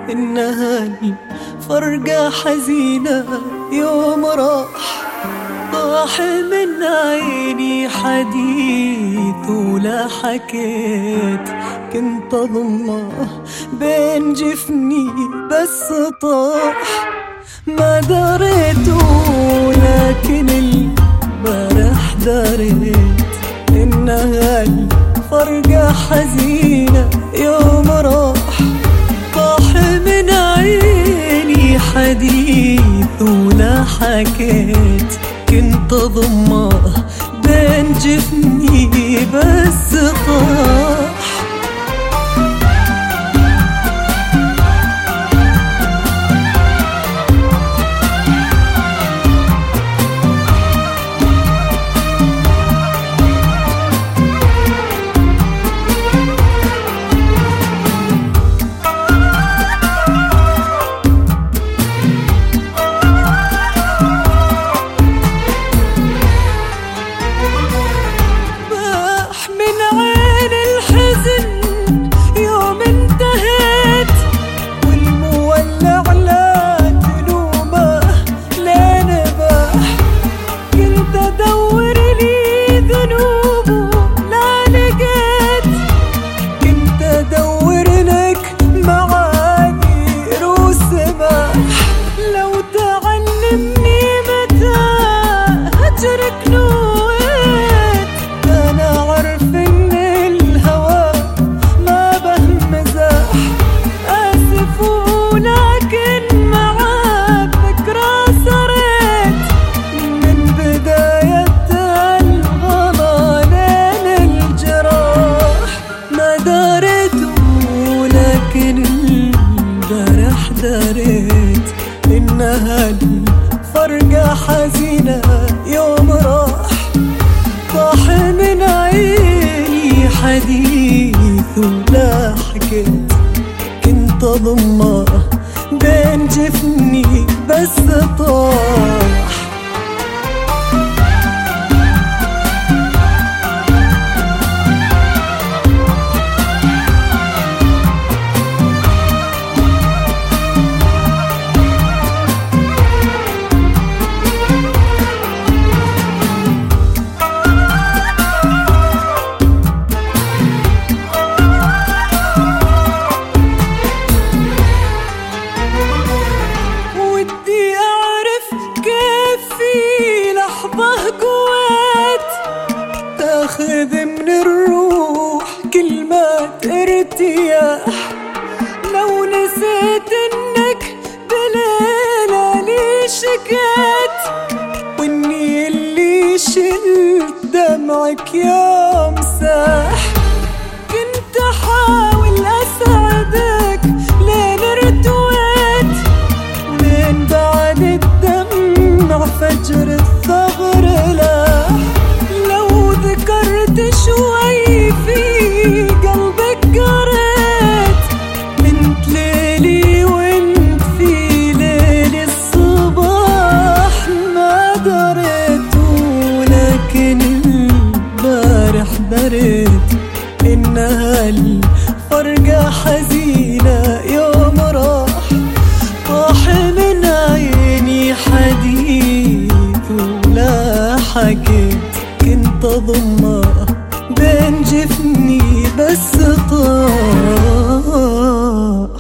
إنها الفرقة حزينة يوم راح. طاح من عيني حديث ولا حكيت، كنت أضمه بين جفني بس طاح. ما دريت ولكن البارح دريت إنها الفرقة حزينة يوم راح. طاح من عيني حديث ولا حكيت، كنت أضمه بين جفني بس طاح. دريت إنها الفرقة حزينة يوم راح. طاح من عيني حديث ولا حكيت، كنت أضمه بين جفني بس طاح. تاخذ من الروح كلمات ارتياح، لو نسيت انك بليلة لي شكيت، واني اللي شلت دمعك يا مساح. كنت احاول اساعدك لين ارتويت، ولين بعد الدمع فجر الثغر لاح. ذكرت شوي في قلبك قريت، بنت ليلي وانت في ليل الصباح. ما دريت ولكن البارح دريت إنها الفرقة حزينة يوم راح. طاح من عيني حديث ولا حكيت، كنت أضمه بين جفني بس طاح.